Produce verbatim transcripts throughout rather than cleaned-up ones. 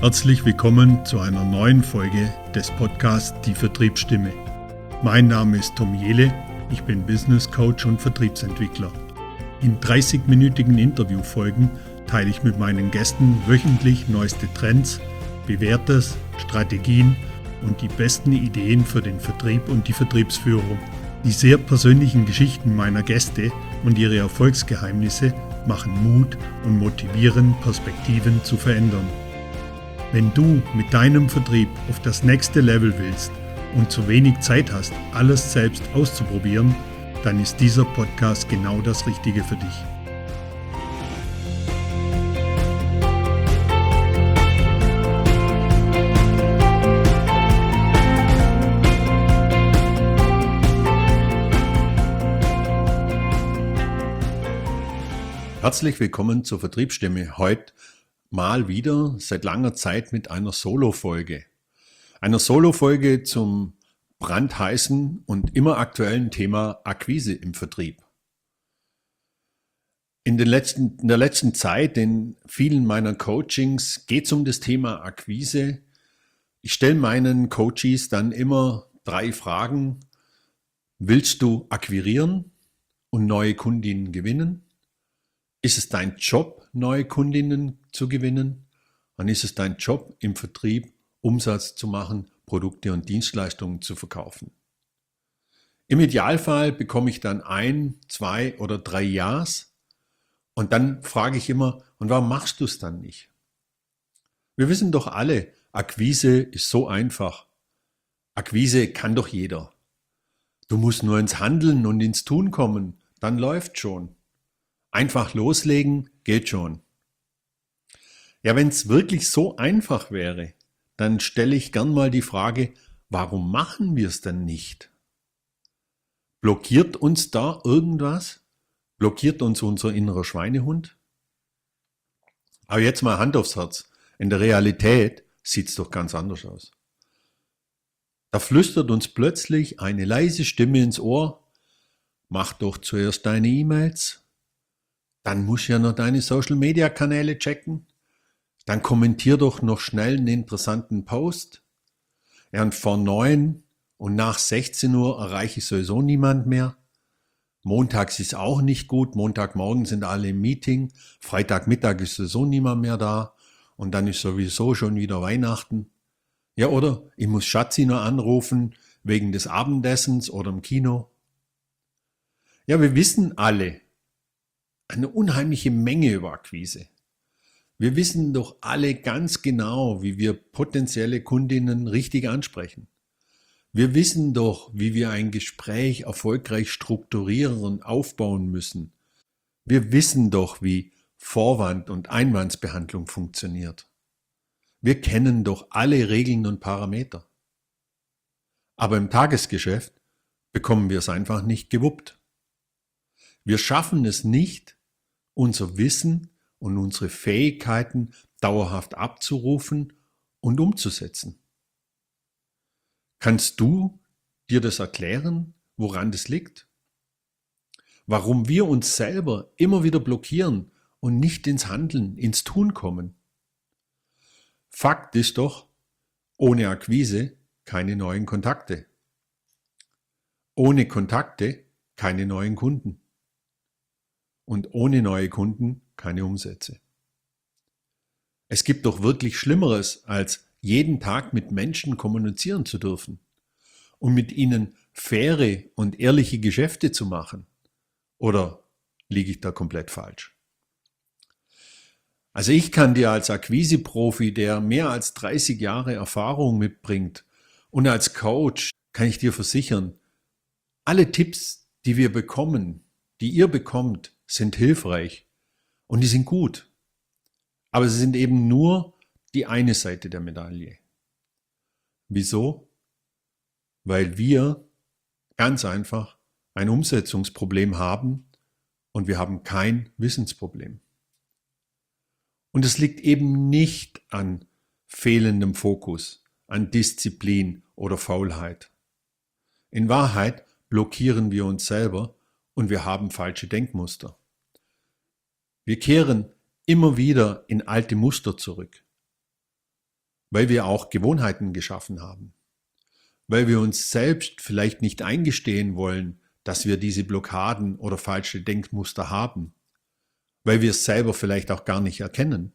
Herzlich willkommen zu einer neuen Folge des Podcasts Die Vertriebsstimme. Mein Name ist Tom Jehle, ich bin Business Coach und Vertriebsentwickler. In dreißig-minütigen Interviewfolgen teile ich mit meinen Gästen wöchentlich neueste Trends, Bewährtes, Strategien und die besten Ideen für den Vertrieb und die Vertriebsführung. Die sehr persönlichen Geschichten meiner Gäste und ihre Erfolgsgeheimnisse machen Mut und motivieren, Perspektiven zu verändern. Wenn du mit deinem Vertrieb auf das nächste Level willst und zu wenig Zeit hast, alles selbst auszuprobieren, dann ist dieser Podcast genau das Richtige für dich. Herzlich willkommen zur Vertriebsstimme. Heute mal wieder seit langer Zeit mit einer Solo-Folge. Einer Solo-Folge zum brandheißen und immer aktuellen Thema Akquise im Vertrieb. In, den letzten, in der letzten Zeit, in vielen meiner Coachings, geht es um das Thema Akquise. Ich stelle meinen Coaches dann immer drei Fragen. Willst du akquirieren und neue Kundinnen gewinnen? Ist es dein Job, neue Kundinnen zu gewinnen? Dann ist es dein Job, im Vertrieb Umsatz zu machen, Produkte und Dienstleistungen zu verkaufen. Im Idealfall bekomme ich dann ein, zwei oder drei Ja's und dann frage ich immer, und warum machst du es dann nicht? Wir wissen doch alle, Akquise ist so einfach. Akquise kann doch jeder. Du musst nur ins Handeln und ins Tun kommen, dann läuft schon. Einfach loslegen, geht schon. Ja, wenn es wirklich so einfach wäre, dann stelle ich gern mal die Frage, warum machen wir es denn nicht? Blockiert uns da irgendwas? Blockiert uns unser innerer Schweinehund? Aber jetzt mal Hand aufs Herz. In der Realität sieht es doch ganz anders aus. Da flüstert uns plötzlich eine leise Stimme ins Ohr, mach doch zuerst deine E-Mails. Dann musst du ja noch deine Social-Media-Kanäle checken. Dann kommentier doch noch schnell einen interessanten Post. Ja, und vor neun und nach sechzehn Uhr erreiche ich sowieso niemand mehr. Montags ist auch nicht gut. Montagmorgen sind alle im Meeting. Freitagmittag ist sowieso niemand mehr da. Und dann ist sowieso schon wieder Weihnachten. Ja, oder ich muss Schatzi noch anrufen wegen des Abendessens oder im Kino. Ja, wir wissen alle, eine unheimliche Menge über Akquise. Wir wissen doch alle ganz genau, wie wir potenzielle Kundinnen richtig ansprechen. Wir wissen doch, wie wir ein Gespräch erfolgreich strukturieren und aufbauen müssen. Wir wissen doch, wie Vorwand- und Einwandsbehandlung funktioniert. Wir kennen doch alle Regeln und Parameter. Aber im Tagesgeschäft bekommen wir es einfach nicht gewuppt. Wir schaffen es nicht, unser Wissen und unsere Fähigkeiten dauerhaft abzurufen und umzusetzen. Kannst du dir das erklären, woran das liegt? Warum wir uns selber immer wieder blockieren und nicht ins Handeln, ins Tun kommen? Fakt ist doch, ohne Akquise keine neuen Kontakte. Ohne Kontakte keine neuen Kunden. Und ohne neue Kunden keine Umsätze. Es gibt doch wirklich Schlimmeres, als jeden Tag mit Menschen kommunizieren zu dürfen und mit ihnen faire und ehrliche Geschäfte zu machen. Oder liege ich da komplett falsch? Also ich kann dir als Akquise-Profi, der mehr als dreißig Jahre Erfahrung mitbringt, und als Coach kann ich dir versichern, alle Tipps, die wir bekommen, die ihr bekommt, sind hilfreich und die sind gut. Aber sie sind eben nur die eine Seite der Medaille. Wieso? Weil wir ganz einfach ein Umsetzungsproblem haben und wir haben kein Wissensproblem. Und es liegt eben nicht an fehlendem Fokus, an Disziplin oder Faulheit. In Wahrheit blockieren wir uns selber und wir haben falsche Denkmuster. Wir kehren immer wieder in alte Muster zurück. weil wir auch Gewohnheiten geschaffen haben, weil wir uns selbst vielleicht nicht eingestehen wollen, dass wir diese Blockaden oder falsche Denkmuster haben, weil wir es selber vielleicht auch gar nicht erkennen.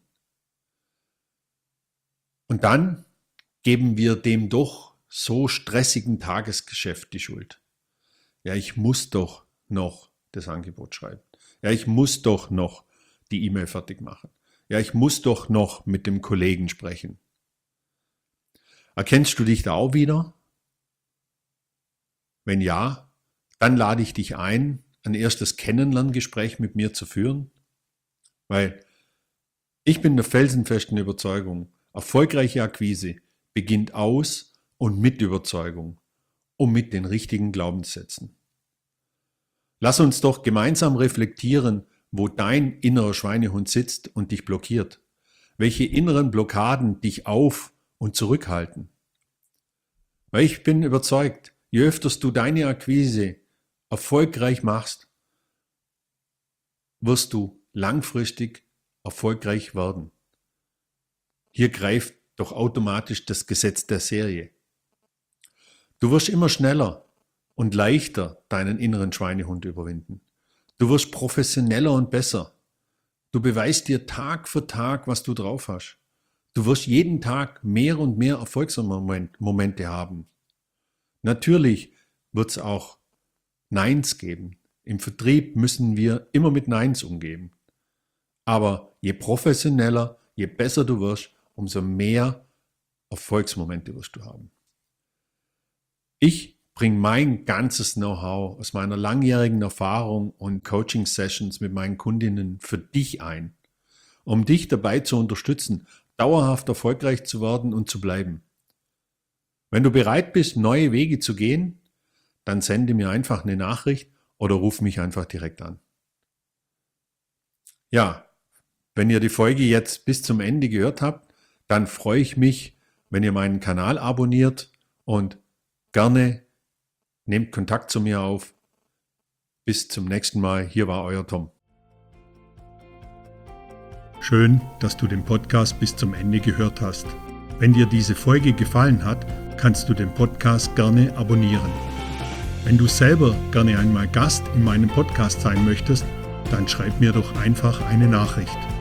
Und dann geben wir dem doch so stressigen Tagesgeschäft die Schuld. Ja, ich muss doch noch das Angebot schreiben. Ja, ich muss doch noch die E-Mail fertig machen. Ja, ich muss doch noch mit dem Kollegen sprechen. Erkennst du dich da auch wieder? Wenn ja, dann lade ich dich ein, ein erstes Kennenlerngespräch mit mir zu führen, weil ich bin der felsenfesten Überzeugung, erfolgreiche Akquise beginnt aus und mit Überzeugung und mit den richtigen Glaubenssätzen. Lass uns doch gemeinsam reflektieren, wo dein innerer Schweinehund sitzt und dich blockiert, welche inneren Blockaden dich auf- und zurückhalten. Weil ich bin überzeugt, je öfter du deine Akquise erfolgreich machst, wirst du langfristig erfolgreich werden. Hier greift doch automatisch das Gesetz der Serie. Du wirst immer schneller und leichter deinen inneren Schweinehund überwinden. Du wirst professioneller und besser. Du beweist dir Tag für Tag, was du drauf hast. Du wirst jeden Tag mehr und mehr Erfolgsmomente haben. Natürlich wird es auch Neins geben. Im Vertrieb müssen wir immer mit Neins umgehen. Aber je professioneller, je besser du wirst, umso mehr Erfolgsmomente wirst du haben. Ich bringe mein ganzes Know-how aus meiner langjährigen Erfahrung und Coaching-Sessions mit meinen Kundinnen für dich ein, um dich dabei zu unterstützen, dauerhaft erfolgreich zu werden und zu bleiben. Wenn du bereit bist, neue Wege zu gehen, dann sende mir einfach eine Nachricht oder ruf mich einfach direkt an. Ja, wenn ihr die Folge jetzt bis zum Ende gehört habt, dann freue ich mich, wenn ihr meinen Kanal abonniert und gerne nehmt Kontakt zu mir auf. Bis zum nächsten Mal. Hier war euer Tom. Schön, dass du den Podcast bis zum Ende gehört hast. Wenn dir diese Folge gefallen hat, kannst du den Podcast gerne abonnieren. Wenn du selber gerne einmal Gast in meinem Podcast sein möchtest, dann schreib mir doch einfach eine Nachricht.